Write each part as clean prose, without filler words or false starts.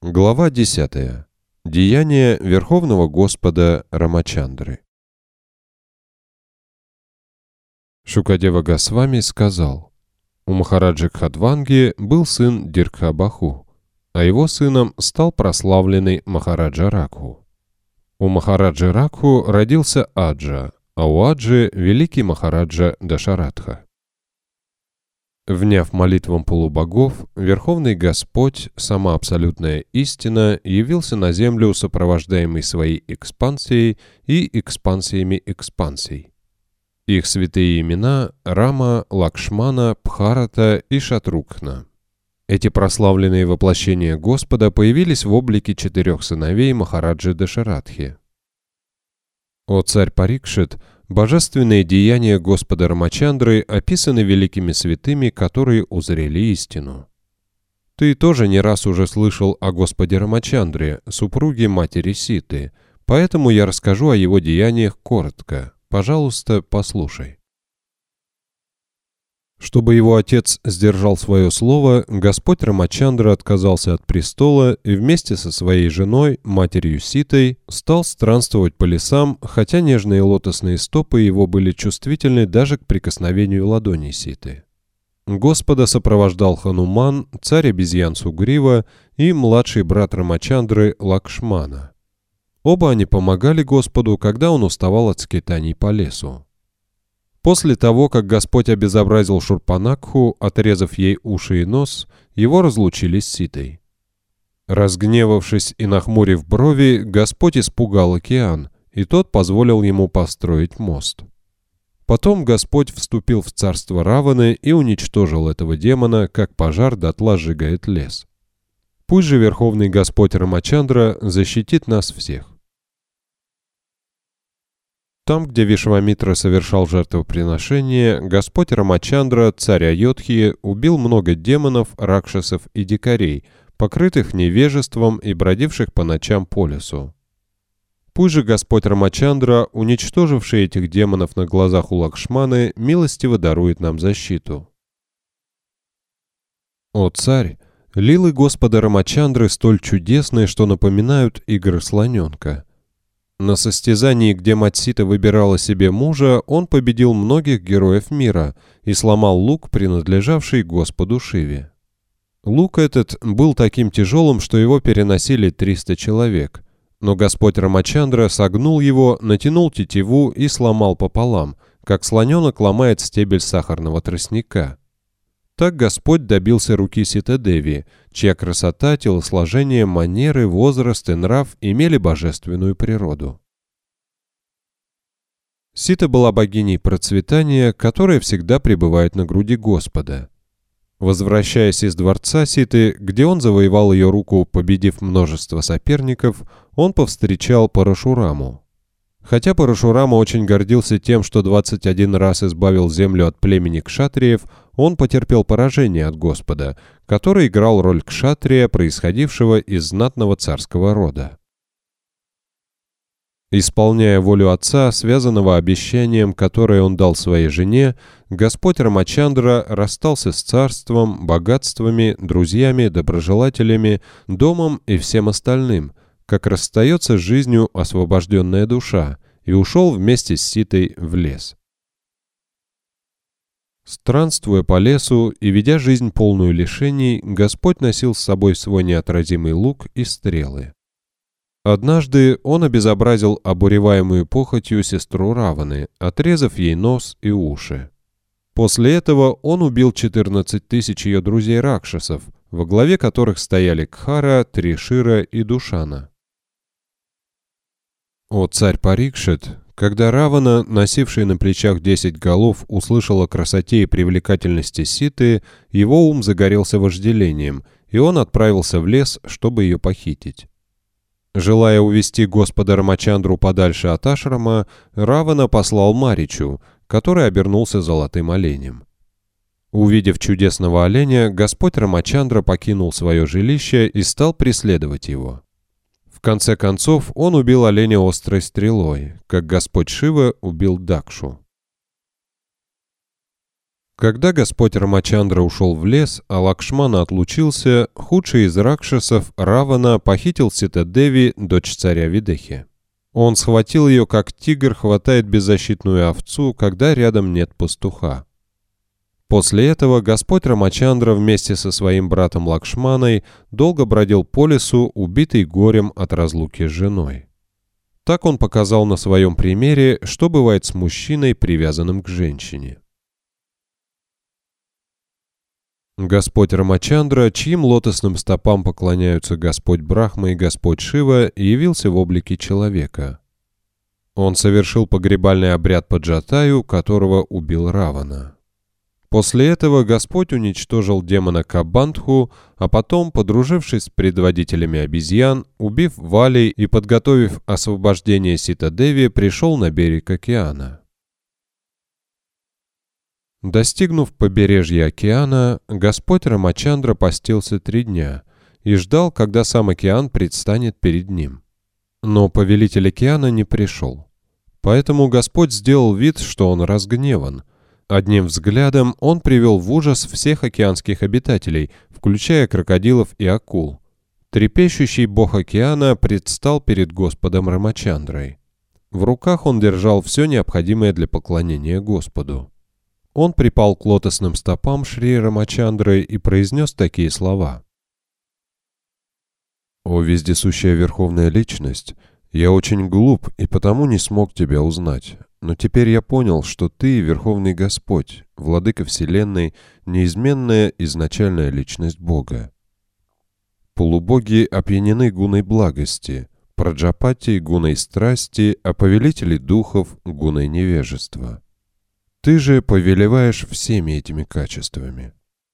Глава 10. Деяния Верховного Господа Рамачандры. Шукадева Госвами сказал: у Махараджи Кхадванги был сын Диргхабаху, а его сыном стал прославленный Махараджа Ракху. У Махараджи Ракху родился Аджа, а у Аджи великий Махараджа Дашаратха. Вняв молитвам полубогов, Верховный Господь, сама абсолютная истина, явился на землю, сопровождаемый своей экспансией и экспансиями экспансий. Их святые имена — Рама, Лакшмана, Бхарата и Шатрукхна. Эти прославленные воплощения Господа появились в облике 4 сыновей Махараджи Дашаратхи. О царь Парикшит, божественные деяния Господа Рамачандры описаны великими святыми, которые узрели истину. Ты тоже не раз уже слышал о Господе Рамачандре, супруге матери Ситы, поэтому я расскажу о его деяниях коротко. Пожалуйста, послушай. Чтобы его отец сдержал свое слово, Господь Рамачандра отказался от престола и вместе со своей женой, матерью Ситой, стал странствовать по лесам, хотя нежные лотосные стопы его были чувствительны даже к прикосновению ладоней Ситы. Господа сопровождал Хануман, царь обезьян Сугрива и младший брат Рамачандры Лакшмана. Оба они помогали Господу, когда он уставал от скитаний по лесу. После того, как Господь обезобразил Шурпанакху, отрезав ей уши и нос, его разлучили с Ситой. Разгневавшись и нахмурив брови, Господь испугал океан, и тот позволил ему построить мост. Потом Господь вступил в царство Раваны и уничтожил этого демона, как пожар дотла сжигает лес. Пусть же Верховный Господь Рамачандра защитит нас всех. Там, где Вишвамитра совершал жертвоприношение, Господь Рамачандра, царь Айодхи, убил много демонов, ракшасов и дикарей, покрытых невежеством и бродивших по ночам по лесу. Пусть же Господь Рамачандра, уничтоживший этих демонов на глазах у Лакшманы, милостиво дарует нам защиту. О царь! Лилы Господа Рамачандры столь чудесные, что напоминают игры слоненка. На состязании, где мать Сита выбирала себе мужа, он победил многих героев мира и сломал лук, принадлежавший Господу Шиве. Лук этот был таким тяжелым, что его переносили 300 человек, но Господь Рамачандра согнул его, натянул тетиву и сломал пополам, как слоненок ломает стебель сахарного тростника. Так Господь добился руки Сита-деви, чья красота, телосложение, манеры, возраст и нрав имели божественную природу. Сита была богиней процветания, которая всегда пребывает на груди Господа. Возвращаясь из дворца Ситы, где он завоевал ее руку, победив множество соперников, он повстречал Парашураму. Хотя Парашурама очень гордился тем, что 21 раз избавил землю от племени кшатриев, он потерпел поражение от Господа, который играл роль кшатрия, происходившего из знатного царского рода. Исполняя волю отца, связанного обещанием, которое он дал своей жене, Господь Рамачандра расстался с царством, богатствами, друзьями, доброжелателями, домом и всем остальным, как расстается с жизнью освобожденная душа, и ушел вместе с Ситой в лес. Странствуя по лесу и ведя жизнь полную лишений, Господь носил с собой свой неотразимый лук и стрелы. Однажды он обезобразил обуреваемую похотью сестру Раваны, отрезав ей нос и уши. После этого он убил 14 тысяч ее друзей-ракшасов, во главе которых стояли Кхара, Тришира и Душана. О царь Парикшит! Когда Равана, носивший на плечах 10 голов, услышал о красоте и привлекательности Ситы, его ум загорелся вожделением, и он отправился в лес, чтобы ее похитить. Желая увести Господа Рамачандру подальше от ашрама, Равана послал Маричу, который обернулся золотым оленем. Увидев чудесного оленя, Господь Рамачандра покинул свое жилище и стал преследовать его. В конце концов, он убил оленя острой стрелой, как Господь Шива убил Дакшу. Когда Господь Рамачандра ушел в лес, а Лакшмана отлучился, худший из ракшасов, Равана, похитил Сита-Деви, дочь царя Видехи. Он схватил ее, как тигр хватает беззащитную овцу, когда рядом нет пастуха. После этого Господь Рамачандра вместе со своим братом Лакшманой долго бродил по лесу, убитый горем от разлуки с женой. Так он показал на своем примере, что бывает с мужчиной, привязанным к женщине. Господь Рамачандра, чьим лотосным стопам поклоняются Господь Брахма и Господь Шива, явился в облике человека. Он совершил погребальный обряд по Джатаю, которого убил Равана. После этого Господь уничтожил демона Кабандху, а потом, подружившись с предводителями обезьян, убив Вали и подготовив освобождение Сита-Деви, пришел на берег океана. Достигнув побережья океана, Господь Рамачандра постился 3 дня и ждал, когда сам океан предстанет перед ним. Но повелитель океана не пришел. Поэтому Господь сделал вид, что он разгневан. Одним взглядом он привел в ужас всех океанских обитателей, включая крокодилов и акул. Трепещущий бог океана предстал перед Господом Рамачандрой. В руках он держал все необходимое для поклонения Господу. Он припал к лотосным стопам Шри Рамачандры и произнес такие слова. «О вездесущая Верховная Личность, я очень глуп и потому не смог тебя узнать. Но теперь я понял, что ты, Верховный Господь, Владыка Вселенной, неизменная изначальная Личность Бога. Полубоги опьянены гуной благости, праджапати — гуной страсти, а повелители духов — гуной невежества. Ты же повелеваешь всеми этими качествами.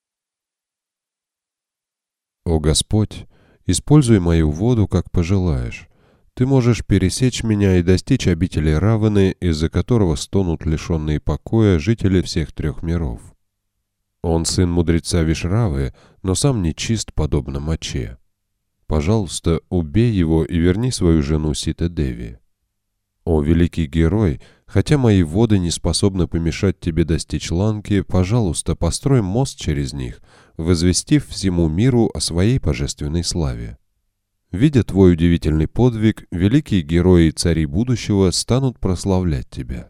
О Господь, используй мою воду, как пожелаешь. Ты можешь пересечь меня и достичь обители Раваны, из-за которого стонут лишенные покоя жители всех 3 миров. Он сын мудреца Вишравы, но сам нечист, подобно моче. Пожалуйста, убей его и верни свою жену Сита-Деви. О великий герой, хотя мои воды не способны помешать тебе достичь Ланки, пожалуйста, построй мост через них, возвестив всему миру о своей божественной славе. Видя твой удивительный подвиг, великие герои и цари будущего станут прославлять тебя».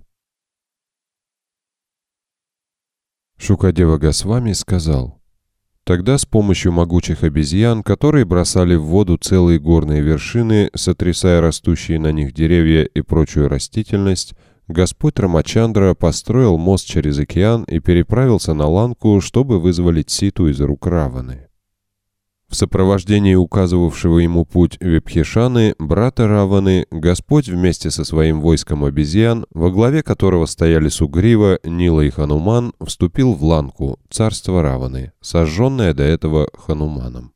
Шукадева Госвами сказал: «Тогда с помощью могучих обезьян, которые бросали в воду целые горные вершины, сотрясая растущие на них деревья и прочую растительность, Господь Рамачандра построил мост через океан и переправился на Ланку, чтобы вызволить Ситу из рук Раваны. В сопровождении указывавшего ему путь Випхишаны, брата Раваны, Господь вместе со своим войском обезьян, во главе которого стояли Сугрива, Нила и Хануман, вступил в Ланку, царство Раваны, сожженное до этого Хануманом.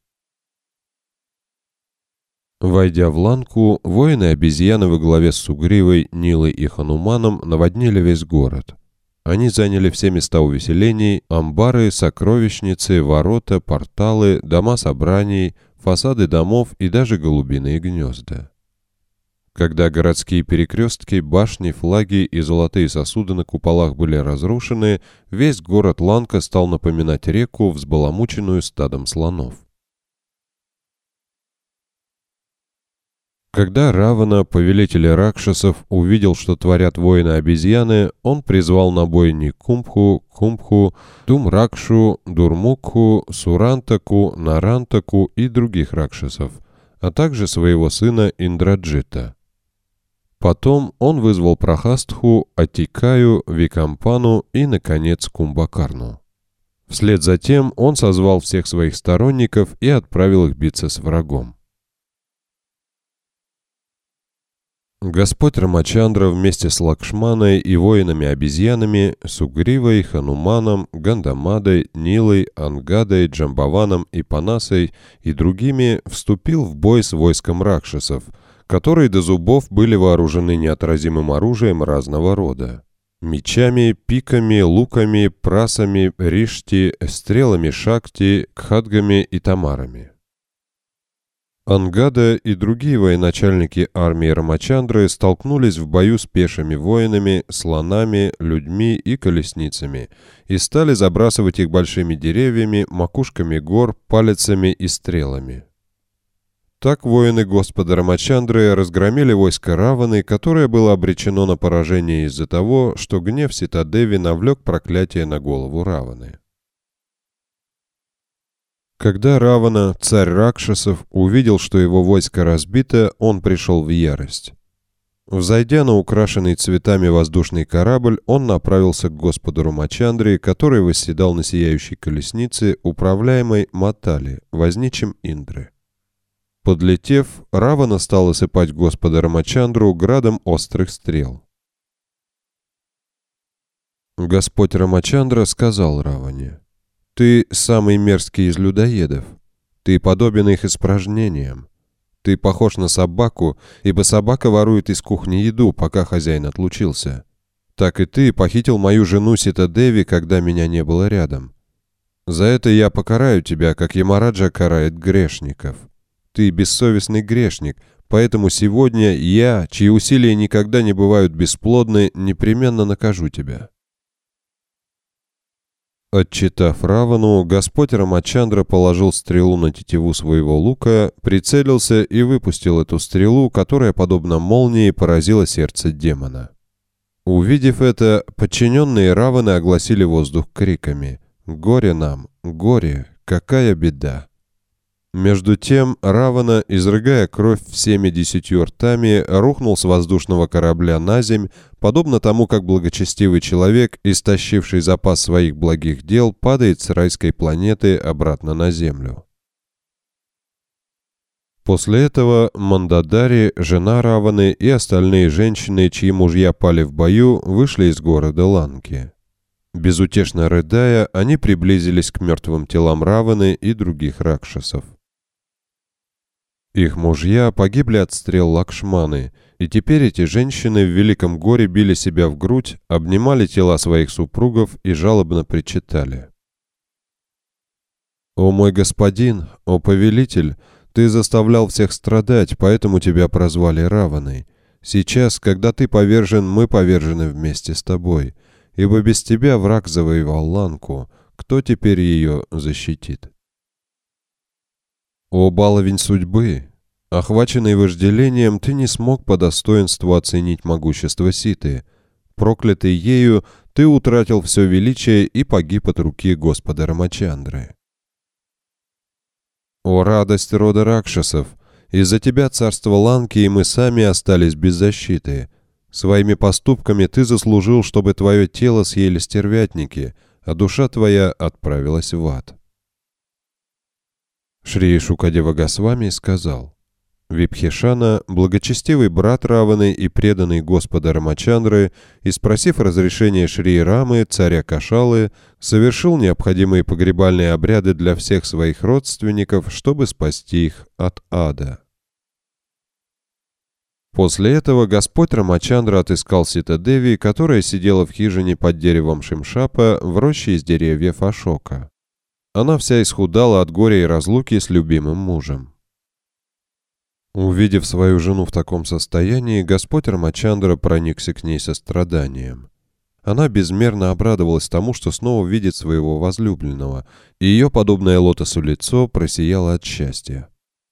Войдя в Ланку, воины-обезьяны во главе с Сугривой, Нилой и Хануманом наводнили весь город. Они заняли все места увеселений, амбары, сокровищницы, ворота, порталы, дома собраний, фасады домов и даже голубиные гнезда. Когда городские перекрестки, башни, флаги и золотые сосуды на куполах были разрушены, весь город Ланка стал напоминать реку, взбаламученную стадом слонов. Когда Равана, повелитель ракшасов, увидел, что творят воины-обезьяны, он призвал на бой Никумбху, Кумбху, Думракшу, Дурмукху, Сурантаку, Нарантаку и других ракшасов, а также своего сына Индраджита. Потом он вызвал Прахастху, Атикаю, Викампану и, наконец, Кумбакарну. Вслед за тем он созвал всех своих сторонников и отправил их биться с врагом. Господь Рамачандра вместе с Лакшманой и воинами-обезьянами, Сугривой, Хануманом, Гандамадой, Нилой, Ангадой, Джамбаваном и Панасой и другими вступил в бой с войском ракшасов, которые до зубов были вооружены неотразимым оружием разного рода. Мечами, пиками, луками, прасами, ришти, стрелами шакти, кхадгами и тамарами. Ангада и другие военачальники армии Рамачандры столкнулись в бою с пешими воинами, слонами, людьми и колесницами и стали забрасывать их большими деревьями, макушками гор, палицами и стрелами. Так воины Господа Рамачандры разгромили войско Раваны, которое было обречено на поражение из-за того, что гнев Ситадеви навлек проклятие на голову Раваны. Когда Равана, царь Ракшасов, увидел, что его войско разбито, он пришел в ярость. Взойдя на украшенный цветами воздушный корабль, он направился к Господу Рамачандре, который восседал на сияющей колеснице, управляемой Матали, возничим Индры. Подлетев, Равана стал осыпать Господа Рамачандру градом острых стрел. Господь Рамачандра сказал Раване: «Ты самый мерзкий из людоедов. Ты подобен их испражнениям. Ты похож на собаку, ибо собака ворует из кухни еду, пока хозяин отлучился. Так и ты похитил мою жену Ситадеви, когда меня не было рядом. За это я покараю тебя, как Ямараджа карает грешников. Ты бессовестный грешник, поэтому сегодня я, чьи усилия никогда не бывают бесплодны, непременно накажу тебя». Отчитав Равану, Господь Рамачандра положил стрелу на тетиву своего лука, прицелился и выпустил эту стрелу, которая, подобно молнии, поразила сердце демона. Увидев это, подчиненные Раваны огласили воздух криками: «Горе нам! Горе! Какая беда!» Между тем Равана, изрыгая кровь всеми 10 ртами, рухнул с воздушного корабля на земь, подобно тому, как благочестивый человек, истощивший запас своих благих дел, падает с райской планеты обратно на землю. После этого Мандадари, жена Раваны и остальные женщины, чьи мужья пали в бою, вышли из города Ланки. Безутешно рыдая, они приблизились к мертвым телам Раваны и других ракшасов. Их мужья погибли от стрел Лакшманы, и теперь эти женщины в великом горе били себя в грудь, обнимали тела своих супругов и жалобно причитали: «О мой господин, о повелитель, ты заставлял всех страдать, поэтому тебя прозвали Раваной. Сейчас, когда ты повержен, мы повержены вместе с тобой, ибо без тебя враг завоевал Ланку, кто теперь ее защитит?» «О баловень судьбы! Охваченный вожделением, ты не смог по достоинству оценить могущество Ситы. Проклятый ею, ты утратил все величие и погиб от руки Господа Рамачандры. О радость рода Ракшасов! Из-за тебя царство Ланки и мы сами остались без защиты. Своими поступками ты заслужил, чтобы твое тело съели стервятники, а душа твоя отправилась в ад». Шри Шукадева Госвами сказал: Випхишана, благочестивый брат Раваны и преданный Господа Рамачандры, и спросив разрешения Шри Рамы, царя Кошалы, совершил необходимые погребальные обряды для всех своих родственников, чтобы спасти их от ада. После этого Господь Рамачандра отыскал Ситадеви, которая сидела в хижине под деревом Шимшапа в роще из деревьев Ашока. Она вся исхудала от горя и разлуки с любимым мужем. Увидев свою жену в таком состоянии, Господь Рамачандра проникся к ней состраданием. Она безмерно обрадовалась тому, что снова видит своего возлюбленного, и ее, подобное лотосу лицо, просияло от счастья.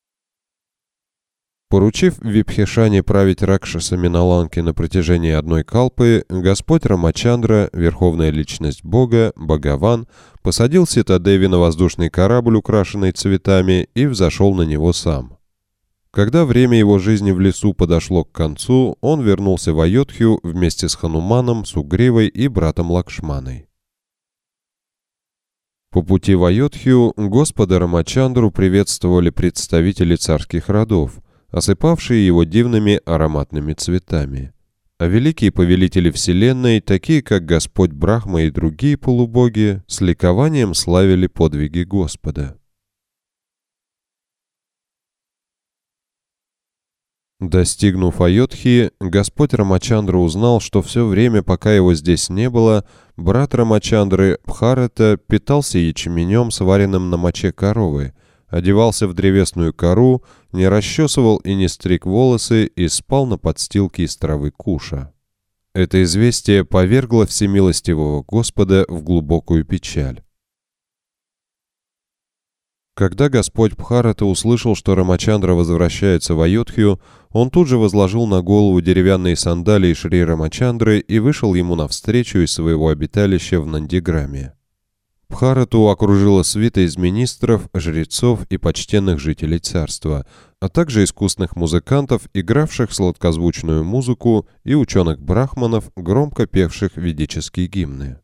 Поручив Випхишане править ракшасами на Ланке на протяжении одной калпы, Господь Рамачандра, верховная личность Бога, Бхагаван, посадил Ситадеви на воздушный корабль, украшенный цветами, и взошел на него сам. Когда время его жизни в лесу подошло к концу, он вернулся в Айодхью вместе с Хануманом, Сугривой и братом Лакшманой. По пути в Айодхью Господа Рамачандру приветствовали представители царских родов, осыпавшие его дивными ароматными цветами. А великие повелители вселенной, такие как Господь Брахма и другие полубоги, с ликованием славили подвиги Господа. Достигнув Айодхи, Господь Рамачандра узнал, что все время, пока его здесь не было, брат Рамачандры Бхарата питался ячменем, сваренным на моче коровы, одевался в древесную кору, не расчесывал и не стриг волосы и спал на подстилке из травы куша. Это известие повергло всемилостивого Господа в глубокую печаль. Когда Господь Бхарата услышал, что Рамачандра возвращается в Айодхью, он тут же возложил на голову деревянные сандалии Шри Рамачандры и вышел ему навстречу из своего обиталища в Нандиграме. Бхарату окружила свита из министров, жрецов и почтенных жителей царства, а также искусных музыкантов, игравших сладкозвучную музыку, и ученых-брахманов, громко певших ведические гимны.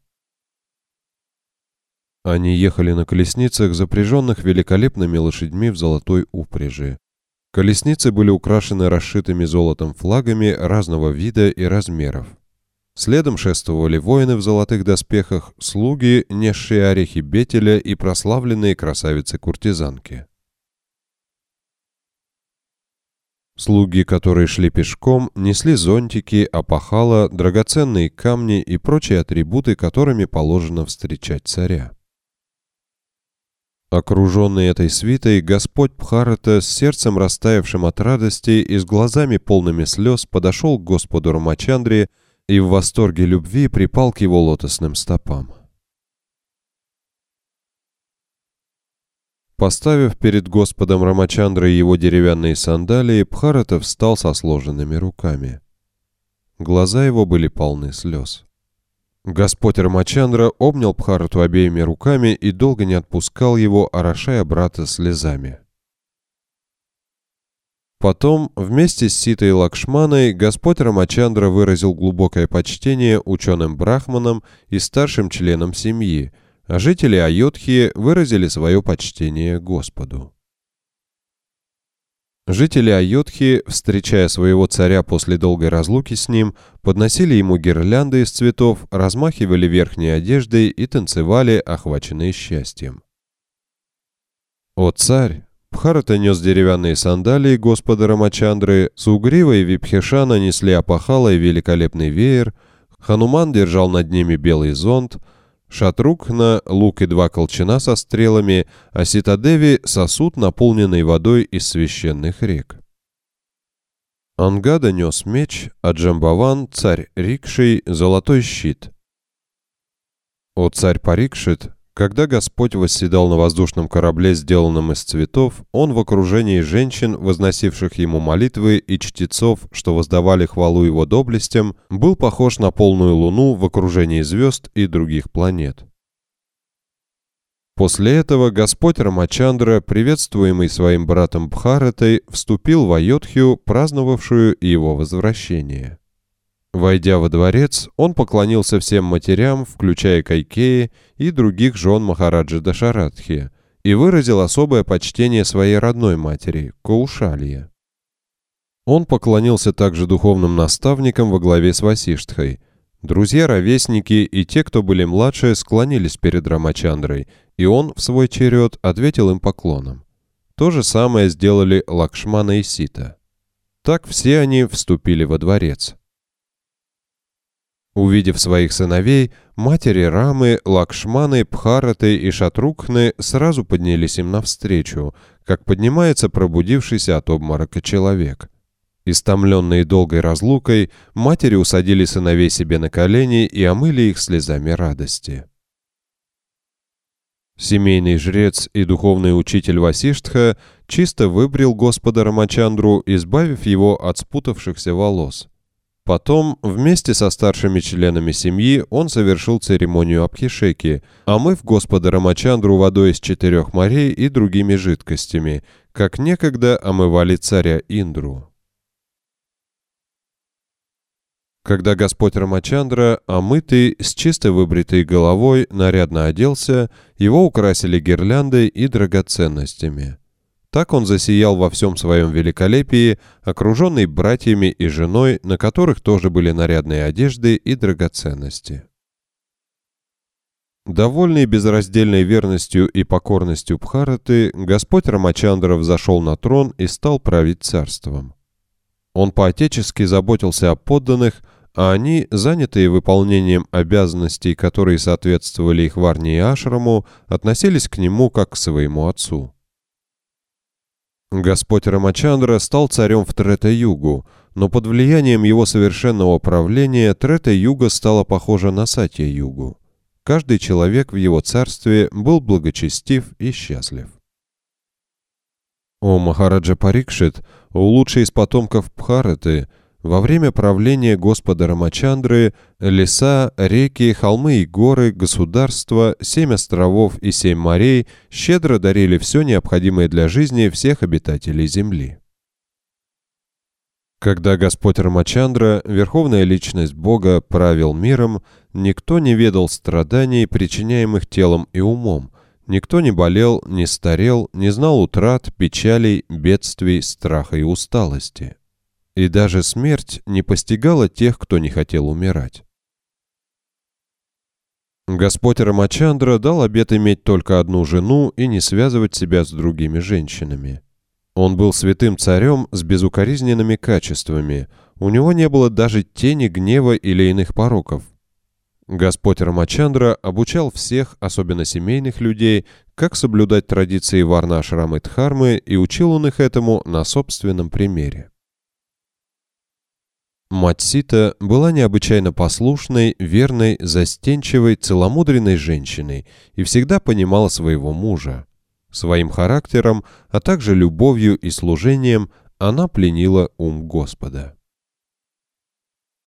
Они ехали на колесницах, запряженных великолепными лошадьми в золотой упряжи. Колесницы были украшены расшитыми золотом флагами разного вида и размеров. Следом шествовали воины в золотых доспехах, слуги, несшие орехи бетеля и прославленные красавицы-куртизанки. Слуги, которые шли пешком, несли зонтики, опахала, драгоценные камни и прочие атрибуты, которыми положено встречать царя. Окруженный этой свитой, Господь Бхарата с сердцем растаявшим от радости и с глазами полными слез подошел к Господу Рамачандре и в восторге любви припал к его лотосным стопам. Поставив перед Господом Рамачандрой его деревянные сандалии, Бхарата встал со сложенными руками. Глаза его были полны слез. Господь Рамачандра обнял Бхарату обеими руками и долго не отпускал его, орошая брата слезами. Потом, вместе с Ситой и Лакшманой, Господь Рамачандра выразил глубокое почтение ученым-брахманам и старшим членам семьи, а жители Айодхи выразили свое почтение Господу. Жители Айодхи, встречая своего царя после долгой разлуки с ним, подносили ему гирлянды из цветов, размахивали верхней одеждой и танцевали, охваченные счастьем. «О царь!» Бхарата нес деревянные сандалии Господа Рамачандры, Сугрива и Випхишана несли опахала и великолепный веер, Хануман держал над ними белый зонт, Шатрукхна — лук и 2 колчана со стрелами, а Ситадеви — сосуд, наполненный водой из священных рек. Ангада нес меч, а Джамбаван, царь Рикшей, золотой щит. О царь Парикшит! Когда Господь восседал на воздушном корабле, сделанном из цветов, он в окружении женщин, возносивших ему молитвы, и чтецов, что воздавали хвалу его доблестям, был похож на полную луну в окружении звезд и других планет. После этого Господь Рамачандра, приветствуемый своим братом Бхаратой, вступил в Айодхью, праздновавшую его возвращение. Войдя во дворец, он поклонился всем матерям, включая Кайкеи и других жен Махараджи Дашаратхи, и выразил особое почтение своей родной матери, Коушалье. Он поклонился также духовным наставникам во главе с Васиштхой. Друзья-ровесники и те, кто были младше, склонились перед Рамачандрой, и он, в свой черед, ответил им поклоном. То же самое сделали Лакшмана и Сита. Так все они вступили во дворец. Увидев своих сыновей, матери Рамы, Лакшманы, Бхараты и Шатрукхны сразу поднялись им навстречу, как поднимается пробудившийся от обморока человек. Истомленные долгой разлукой, матери усадили сыновей себе на колени и омыли их слезами радости. Семейный жрец и духовный учитель Васиштха чисто выбрил Господа Рамачандру, избавив его от спутавшихся волос. Потом, вместе со старшими членами семьи, он совершил церемонию Абхишеки, омыв Господа Рамачандру водой из 4 морей и другими жидкостями, как некогда омывали царя Индру. Когда Господь Рамачандра, омытый, с чисто выбритой головой, нарядно оделся, его украсили гирляндой и драгоценностями. Так он засиял во всем своем великолепии, окруженный братьями и женой, на которых тоже были нарядные одежды и драгоценности. Довольный безраздельной верностью и покорностью Бхараты, Господь Рамачандра взошел на трон и стал править царством. Он по-отечески заботился о подданных, а они, занятые выполнением обязанностей, которые соответствовали их варне и ашраму, относились к нему как к своему отцу. Господь Рамачандра стал царем в Трета-югу, но под влиянием его совершенного правления Трета-юга стала похожа на Сатья-югу. Каждый человек в его царстве был благочестив и счастлив. О Махараджа Парикшит, о лучший из потомков Бхараты, во время правления Господа Рамачандры леса, реки, холмы и горы, государства, 7 островов и 7 морей щедро дарили все необходимое для жизни всех обитателей земли. Когда Господь Рамачандра, верховная личность Бога, правил миром, никто не ведал страданий, причиняемых телом и умом, никто не болел, не старел, не знал утрат, печалей, бедствий, страха и усталости. И даже смерть не постигала тех, кто не хотел умирать. Господь Рамачандра дал обет иметь только одну жену и не связывать себя с другими женщинами. Он был святым царем с безукоризненными качествами, у него не было даже тени гнева или иных пороков. Господь Рамачандра обучал всех, особенно семейных людей, как соблюдать традиции Варна-ашрамы Дхармы, и учил он их этому на собственном примере. Мать Сита была необычайно послушной, верной, застенчивой, целомудренной женщиной и всегда понимала своего мужа. Своим характером, а также любовью и служением она пленила ум Господа.